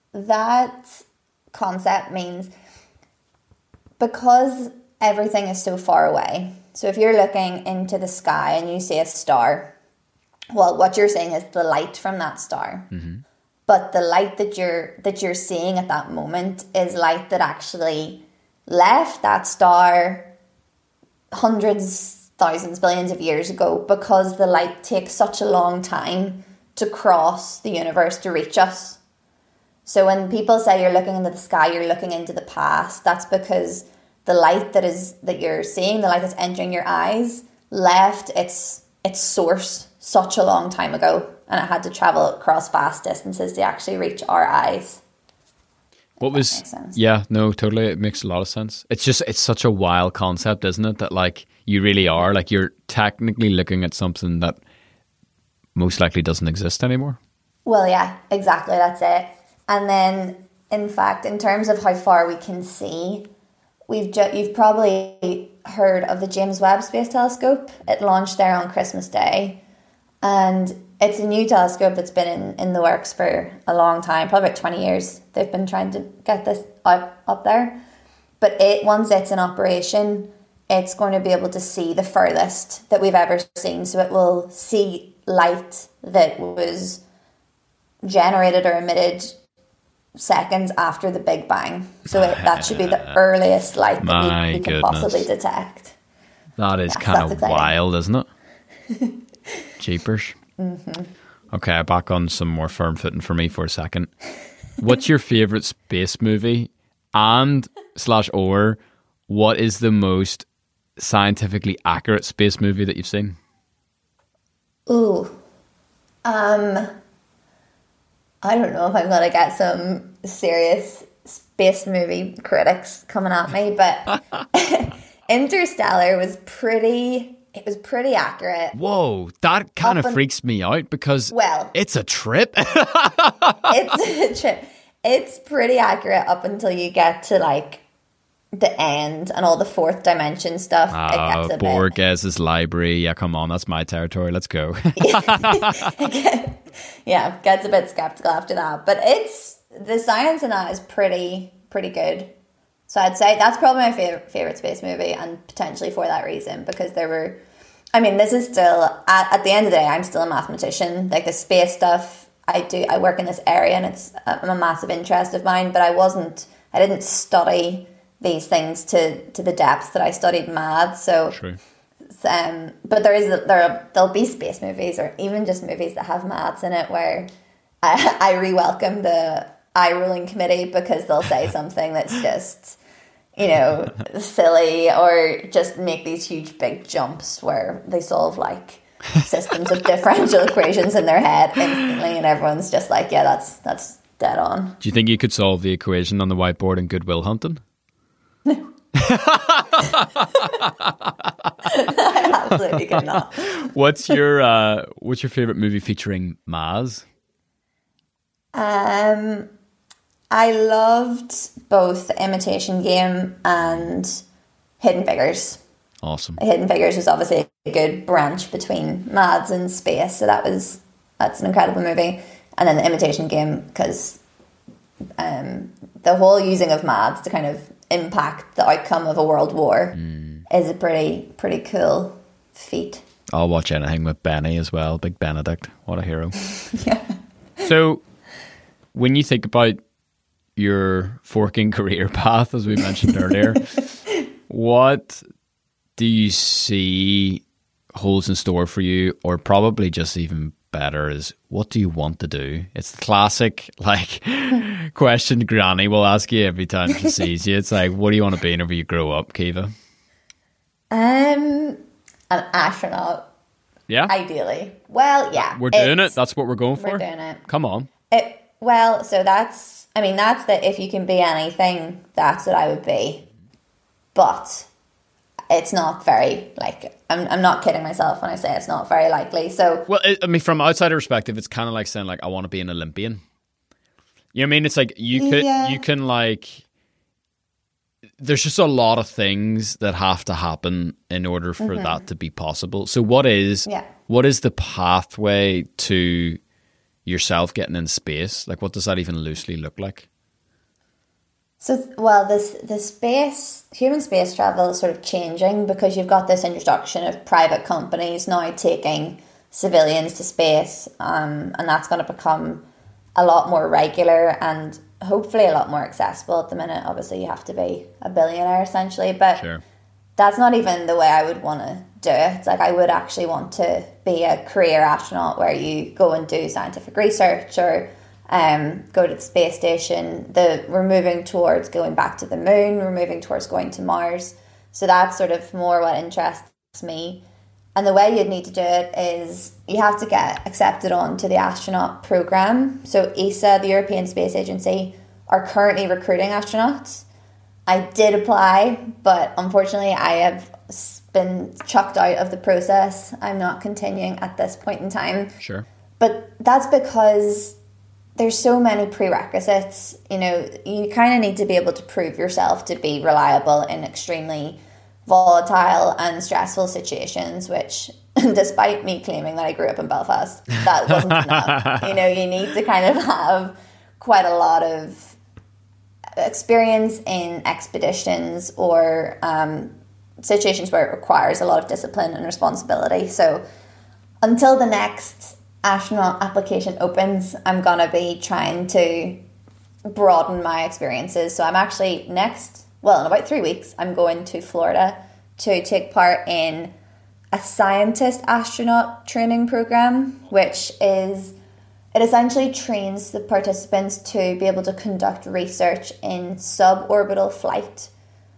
concept means because everything is so far away. So if you're looking into the sky and you see a star, well, what you're seeing is the light from that star. Mm-hmm. But the light that you're seeing at that moment is light that actually left that star hundreds thousands, billions of years ago, because the light takes such a long time to cross the universe to reach us. So when people say you're looking into the sky, you're looking into the past, that's because the light that you're seeing, the light that's entering your eyes, left its source such a long time ago, and it had to travel across vast distances to actually reach our eyes. What was, yeah, no, totally. It makes a lot of sense. It's such a wild concept, isn't it? That like you really are, like you're technically looking at something that most likely doesn't exist anymore. Well, yeah, exactly. That's it. And then, in fact, in terms of how far we can see, you've probably heard of the James Webb Space Telescope. It launched there on Christmas Day. And it's a new telescope that's been in the works for a long time, probably about 20 years. They've been trying to get this up there. But once it's in operation, it's going to be able to see the furthest that we've ever seen. So it will see light that was generated or emitted seconds after the Big Bang. So that should be the earliest light that we can possibly detect. That is kind of wild, isn't it? Jeepers. Mm-hmm. Okay, back on some more firm footing for me for a second. What's your favourite space movie? And/or what is the most scientifically accurate space movie that you've seen? Ooh. I don't know if I'm going to get some serious space movie critics coming at me, but Interstellar was pretty accurate. Whoa, that kind of freaks me out because it's a trip. It's a trip. It's pretty accurate up until you get to like the end and all the fourth dimension stuff. Borges's library. Yeah, come on, that's my territory. Let's go. Yeah, gets a bit skeptical after that. But the science in that is pretty good. So I'd say that's probably my favorite space movie, and potentially for that reason, because this is still, at the end of the day, I'm still a mathematician. Like the space stuff, I work in this area and it's a massive interest of mine, but I didn't study these things to the depth that I studied maths. So, true. But there'll be space movies or even just movies that have maths in it where I re-welcome the eye rolling committee because they'll say something that's just, silly, or just make these huge big jumps where they solve like systems of differential equations in their head instantly, and everyone's just like, yeah, that's dead on. Do you think you could solve the equation on the whiteboard in Good Will Hunting? No. I absolutely could not. What's your favorite movie featuring Maz? I loved both The Imitation Game and Hidden Figures. Awesome. Hidden Figures was obviously a good branch between maths and space, so that's an incredible movie. And then The Imitation Game, because the whole using of maths to kind of impact the outcome of a world war is a pretty cool feat. I'll watch anything with Benny as well. Big Benedict. What a hero. Yeah. So when you think about your forking career path, as we mentioned earlier, what do you see holds in store for you? Or probably just even better is, what do you want to do? It's the classic question Granny will ask you every time she sees you. It's like, what do you want to be whenever you grow up, Kiva? An astronaut. Yeah? Ideally. Well, yeah. We're doing it. That's what we're going for. We're doing it. Come on. So that's if you can be anything, that's what I would be. But it's not very, I'm not kidding myself when I say it's not very likely. So, well, from an outsider perspective, it's kind of like saying, I want to be an Olympian. You know what I mean? It's like you can there's just a lot of things that have to happen in order for that to be possible. So what is the pathway to yourself getting in space? Like, what does that even loosely look like? So, human space travel is sort of changing because you've got this introduction of private companies now taking civilians to space, and that's going to become a lot more regular and hopefully a lot more accessible. At the minute, obviously, you have to be a billionaire essentially, but sure. That's not even the way I would want to do it. Like, I would actually want to be a career astronaut where you go and do scientific research or go to the space station. We're moving towards going back to the moon. We're moving towards going to Mars. So that's sort of more what interests me. And the way you'd need to do it is you have to get accepted onto the astronaut program. So ESA, the European Space Agency, are currently recruiting astronauts. I did apply, but unfortunately I have been chucked out of the process. I'm not continuing at this point in time. Sure. But that's because there's so many prerequisites. You know, you kind of need to be able to prove yourself to be reliable in extremely volatile and stressful situations, which, despite me claiming that I grew up in Belfast, that wasn't enough. You know, you need to kind of have quite a lot of experience in expeditions or situations where it requires a lot of discipline and responsibility. So until the next astronaut application opens, I'm going to be trying to broaden my experiences. So I'm actually in about 3 weeks, I'm going to Florida to take part in a scientist astronaut training program, which is, it essentially trains the participants to be able to conduct research in suborbital flight.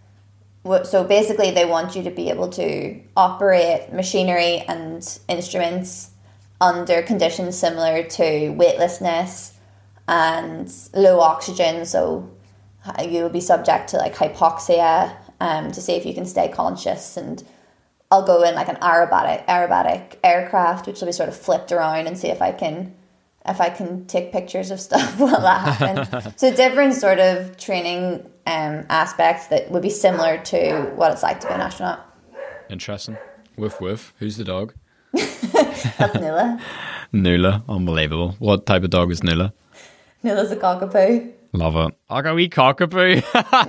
So basically they want you to be able to operate machinery and instruments under conditions similar to weightlessness and low oxygen. So you will be subject to like hypoxia to see if you can stay conscious. And I'll go in like an aerobatic aircraft, which will be sort of flipped around, and see if I can take pictures of stuff while that happens. So different sort of training aspects that would be similar to what it's like to be an astronaut. Interesting. Woof woof. Who's the dog? That's Nuala. Nuala. Unbelievable. What type of dog is Nuala? Nuala's a cockapoo. Love it. I'll go wee cockapoo.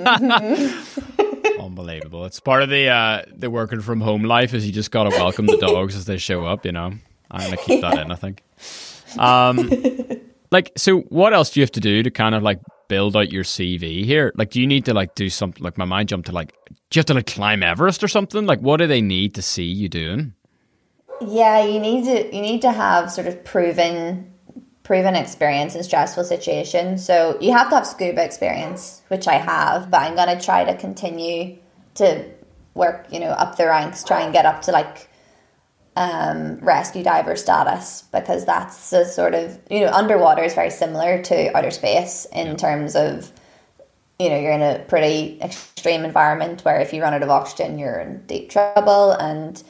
Unbelievable. It's part of the working from home life, is you just got to welcome the dogs as they show up, you know. I'm going to keep that in, I think. So what else do you have to do to kind of like build out your CV here? Like, do you need to like do something, like my mind jumped to like, do you have to like climb Everest or something? Like, what do they need to see you doing? Yeah, you need to have sort of proven experience in stressful situations. So you have to have scuba experience, which I have, but I'm going to try to continue to work, you know, up the ranks, try and get up to like rescue diver status, because that's the sort of, you know, underwater is very similar to outer space in terms of, you know, you're in a pretty extreme environment where if you run out of oxygen, you're in deep trouble. And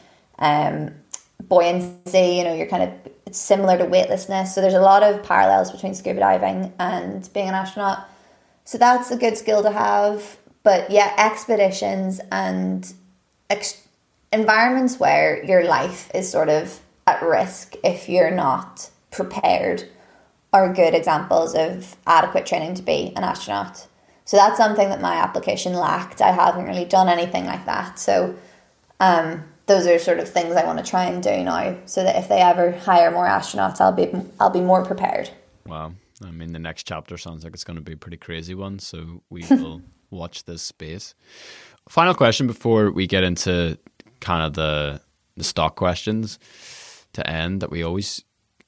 buoyancy, you know, you're kind of, it's similar to weightlessness. So there's a lot of parallels between scuba diving and being an astronaut. So that's a good skill to have. But yeah, expeditions and environments where your life is sort of at risk if you're not prepared are good examples of adequate training to be an astronaut. So that's something that my application lacked. I haven't really done anything like that. So those are sort of things I want to try and do now, so that if they ever hire more astronauts, I'll be more prepared. Wow. I mean, the next chapter sounds like it's going to be a pretty crazy one, so we will watch this space. Final question before we get into kind of the stock questions to end that we always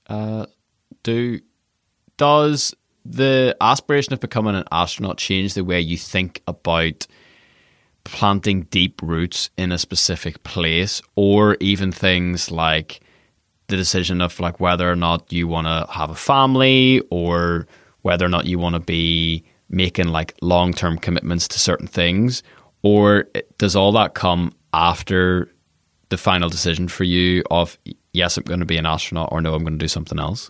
do. Does the aspiration of becoming an astronaut change the way you think about planting deep roots in a specific place, or even things like the decision of like whether or not you want to have a family, or whether or not you want to be making like long-term commitments to certain things? Or does all that come after the final decision for you of, yes, I'm going to be an astronaut, or no, I'm going to do something else?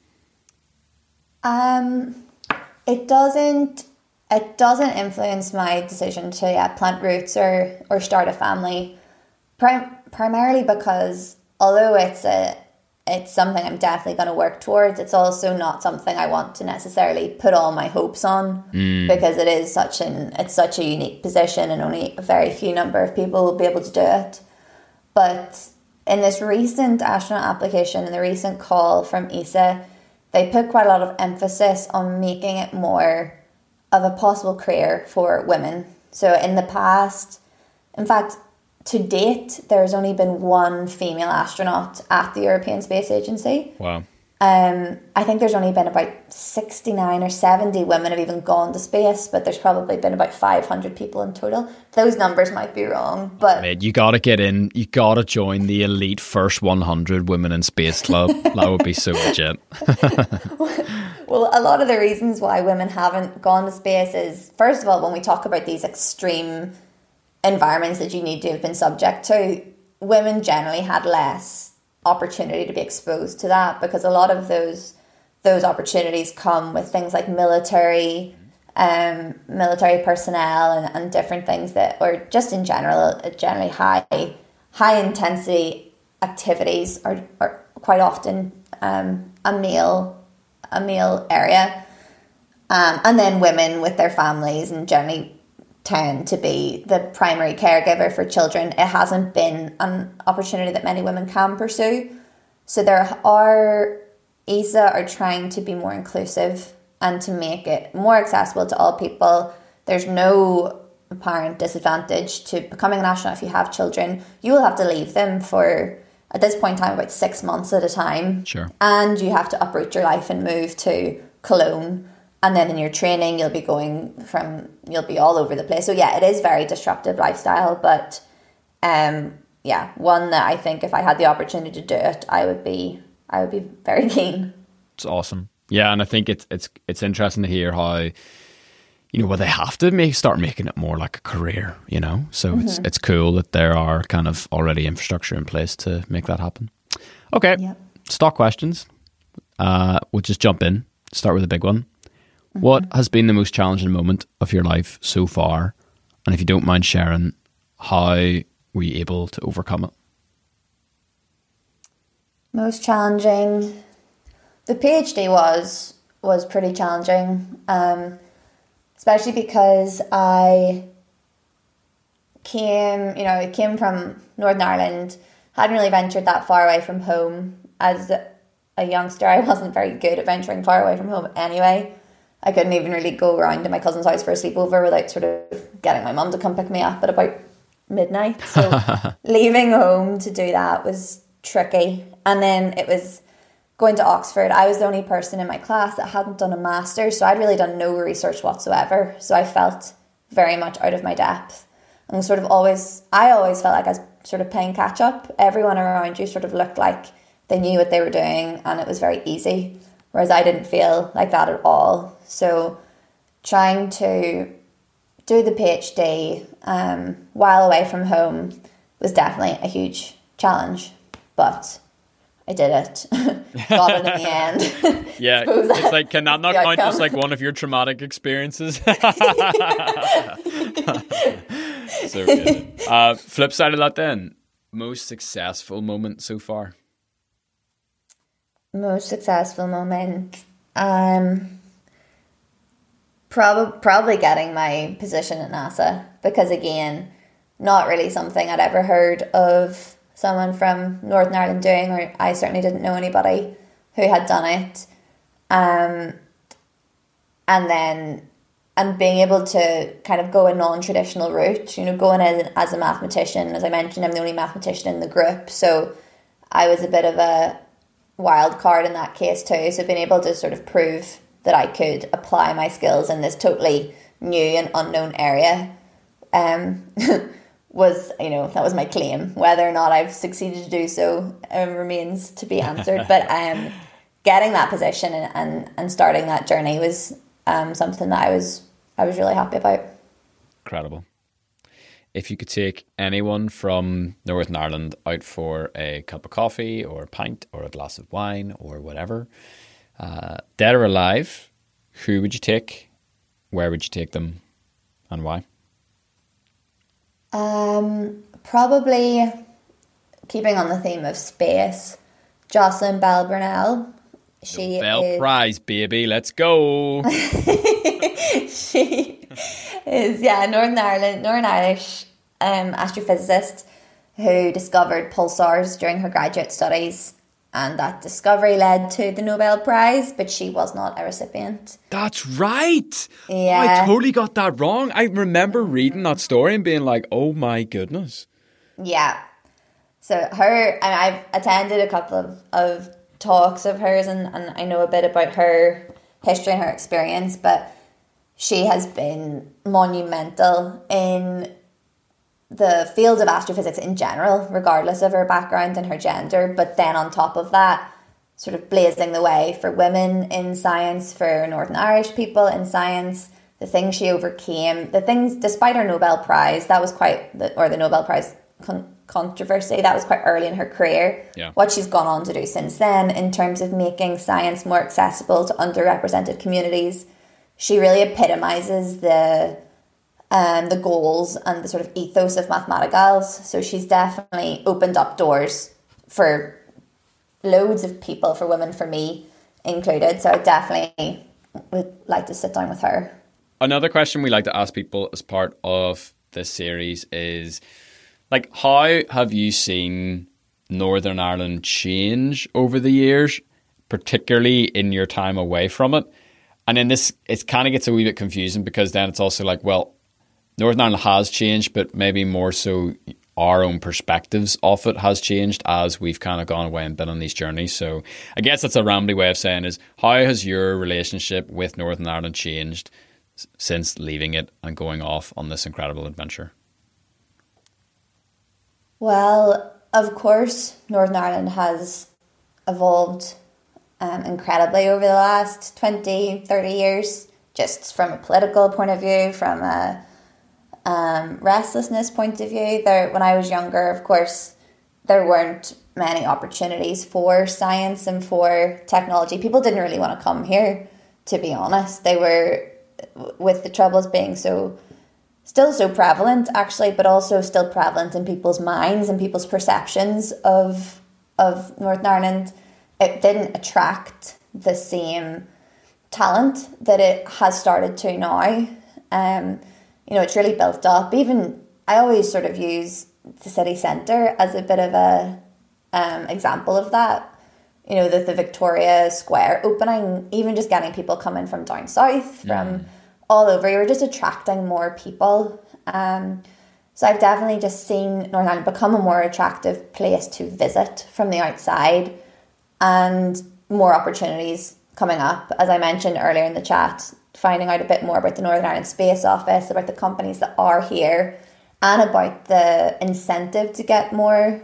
It doesn't influence my decision to plant roots or start a family, primarily because although it's something I'm definitely going to work towards, it's also not something I want to necessarily put all my hopes on, because it's such a unique position and only a very few number of people will be able to do it. But in this recent astronaut application, in the recent call from ESA, they put quite a lot of emphasis on making it more of a possible career for women. So in the past, in fact, to date, there's only been one female astronaut at the European Space Agency. Wow. I think there's only been about 69 or 70 women have even gone to space, but there's probably been about 500 people in total. Those numbers might be wrong, but... Mate, you got to get in. You got to join the elite first 100 women in space club. That would be so legit. Well, a lot of the reasons why women haven't gone to space is, first of all, when we talk about these extreme environments that you need to have been subject to, women generally had less opportunity to be exposed to that, because a lot of those opportunities come with things like military personnel and different things that, or just in general, generally high intensity activities are quite often a male area, and then women with their families and generally tend to be the primary caregiver for children. It hasn't been an opportunity that many women can pursue. So ESA are trying to be more inclusive and to make it more accessible to all people. There's no apparent disadvantage to becoming an astronaut if you have children. You will have to leave them for, at this point in time, about 6 months at a time. Sure. And you have to uproot your life and move to Cologne. And then in your training, you'll be all over the place. So yeah, it is very disruptive lifestyle, but one that I think if I had the opportunity to do it, I would be very keen. It's awesome. Yeah, and I think it's interesting to hear how, they have to start making it more like a career, So it's cool that there are kind of already infrastructure in place to make that happen. Okay, yep. Stock questions. We'll just jump in. Start with a big one. What has been the most challenging moment of your life so far? And if you don't mind sharing, how were you able to overcome it? Most challenging. The PhD was pretty challenging, especially because I came from Northern Ireland, hadn't really ventured that far away from home. As a youngster, I wasn't very good at venturing far away from home anyway. I couldn't even really go around to my cousin's house for a sleepover without sort of getting my mum to come pick me up at about midnight. So leaving home to do that was tricky. And then it was going to Oxford. I was the only person in my class that hadn't done a master's, so I'd really done no research whatsoever. So I felt very much out of my depth. And I always felt like I was sort of playing catch up. Everyone around you sort of looked like they knew what they were doing and it was very easy. Whereas I didn't feel like that at all. So trying to do the PhD while away from home was definitely a huge challenge. But I did it. Got it in the end. Yeah, it's like, can that not count as like one of your traumatic experiences? So good. Flip side of that then, most successful moment so far? Most successful moment, probably getting my position at NASA, because again, not really something I'd ever heard of someone from Northern Ireland doing, or I certainly didn't know anybody who had done it, and being able to kind of go a non-traditional route, going in as a mathematician. As I mentioned, I'm the only mathematician in the group, so I was a bit of a wild card in that case too. So being able to sort of prove that I could apply my skills in this totally new and unknown area was, that was my claim. Whether or not I've succeeded to do so remains to be answered. But getting that position and starting that journey was something that I was really happy about. Incredible. If you could take anyone from Northern Ireland out for a cup of coffee or a pint or a glass of wine or whatever, dead or alive, who would you take? Where would you take them and why? Probably, keeping on the theme of space, Jocelyn Bell Burnell. She Nobel Prize, baby, let's go. She is, Northern Irish astrophysicist who discovered pulsars during her graduate studies, and that discovery led to the Nobel Prize, but she was not a recipient. That's right. Yeah. I totally got that wrong. I remember reading that story and being like, oh my goodness. Yeah. So her, and I've attended a couple of talks of hers, and I know a bit about her history and her experience, but she has been monumental in the field of astrophysics in general, regardless of her background and her gender. But then on top of that, sort of blazing the way for women in science, for Northern Irish people in science, the things she overcame, the things, despite her Nobel Prize, that was or the Nobel Prize controversy, that was quite early in her career. Yeah. What she's gone on to do since then in terms of making science more accessible to underrepresented communities, she really epitomizes the goals and the sort of ethos of Mathematicals. So she's definitely opened up doors for loads of people, for women, for me included. So I definitely would like to sit down with her. Another question we like to ask people as part of this series is, like, how have you seen Northern Ireland change over the years, particularly in your time away from it? And in this, it kind of gets a wee bit confusing, because then it's also like, well, Northern Ireland has changed, but maybe more so our own perspectives of it has changed as we've kind of gone away and been on these journeys. So I guess that's a rambly way of saying is, how has your relationship with Northern Ireland changed since leaving it and going off on this incredible adventure? Well, of course, Northern Ireland has evolved incredibly over the last 20, 30 years, just from a political point of view, from a restlessness point of view. When I was younger, of course, there weren't many opportunities for science and for technology. People didn't really want to come here, to be honest. They were, with the Troubles being still so prevalent, actually, but also still prevalent in people's minds and people's perceptions of Northern Ireland, it didn't attract the same talent that it has started to now. It's really built up. Even, I always sort of use the city centre as a bit of a example of that. The Victoria Square opening, even just getting people coming from down south, from all over, you were just attracting more people. So I've definitely just seen Northern Ireland become a more attractive place to visit from the outside, and more opportunities coming up. As I mentioned earlier in the chat, finding out a bit more about the Northern Ireland Space Office, about the companies that are here, and about the incentive to get more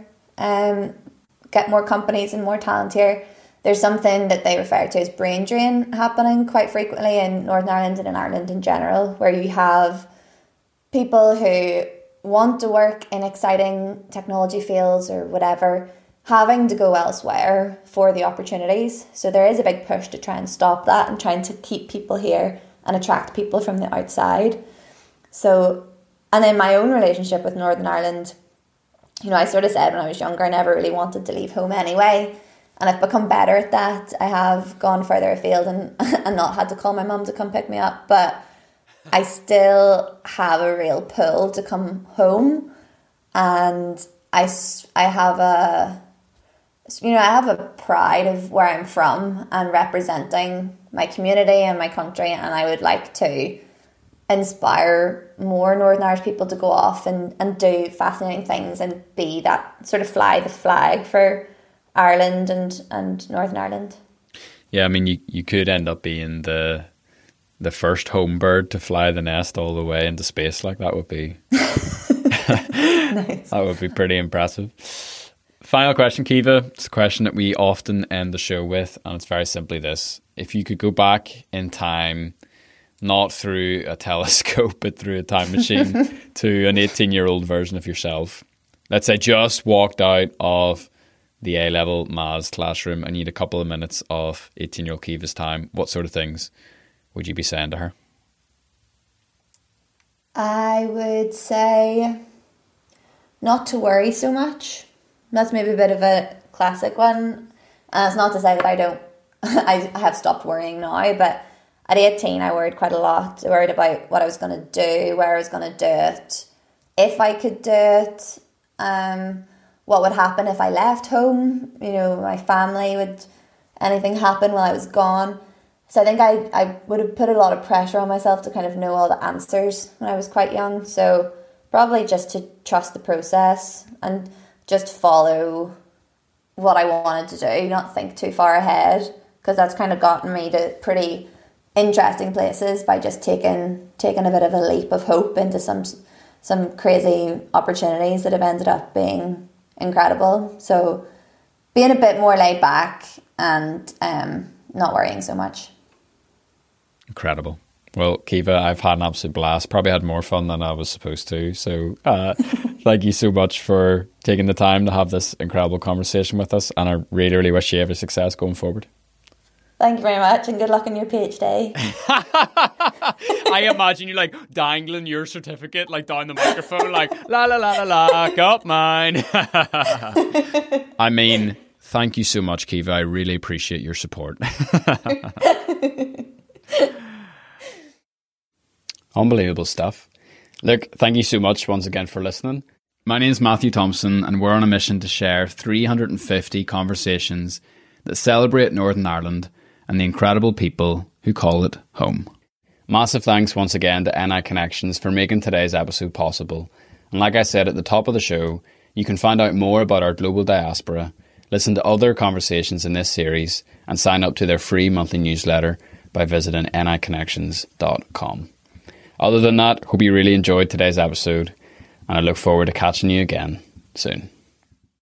companies and more talent here. There's something that they refer to as brain drain happening quite frequently in Northern Ireland and in Ireland in general, where you have people who want to work in exciting technology fields or whatever, having to go elsewhere for the opportunities. So there is a big push to try and stop that and trying to keep people here and attract people from the outside. So, and then my own relationship with Northern Ireland, I sort of said when I was younger, I never really wanted to leave home anyway. And I've become better at that. I have gone further afield and not had to call my mum to come pick me up. But I still have a real pull to come home. And I have a pride of where I'm from and representing my community and my country. And I would like to inspire more Northern Irish people to go off and do fascinating things and be that sort of fly the flag for Ireland and Northern Ireland. Yeah, I mean, you could end up being the first home bird to fly the nest all the way into space. Like, that would be nice. That would be pretty impressive. Final question, Caoimhe. It's a question that we often end the show with, and it's very simply this: if you could go back in time, not through a telescope but through a time machine, to an 18-year-old version of yourself, let's say just walked out of the A-level maths classroom and you had a couple of minutes of 18-year-old Caoimhe's time, what sort of things would you be saying to her? I would say not to worry so much. That's maybe a bit of a classic one. And it's not to say that I have stopped worrying now, but at 18 I worried quite a lot. I worried about what I was going to do, where I was going to do it, if I could do it, what would happen if I left home, my family, would anything happen while I was gone. So I think I would have put a lot of pressure on myself to kind of know all the answers when I was quite young. So probably just to trust the process and just follow what I wanted to do, not think too far ahead, because that's kind of gotten me to pretty interesting places by just taking a bit of a leap of hope into some crazy opportunities that have ended up being incredible. So being a bit more laid back and not worrying so much. Incredible. Well, Caoimhe, I've had an absolute blast. Probably had more fun than I was supposed to. So thank you so much for taking the time to have this incredible conversation with us. And I really, really wish you every success going forward. Thank you very much, and good luck on your PhD. I imagine you like dangling your certificate like down the microphone, like la la la la la, got mine. I mean, thank you so much, Caoimhe. I really appreciate your support. Unbelievable stuff. Look, thank you so much once again for listening. My name is Matthew Thompson, and we're on a mission to share 350 conversations that celebrate Northern Ireland and the incredible people who call it home. Massive thanks once again to NI Connections for making today's episode possible. And like I said at the top of the show, you can find out more about our global diaspora, listen to other conversations in this series, and sign up to their free monthly newsletter by visiting niconnections.com. Other than that, hope you really enjoyed today's episode, and I look forward to catching you again soon.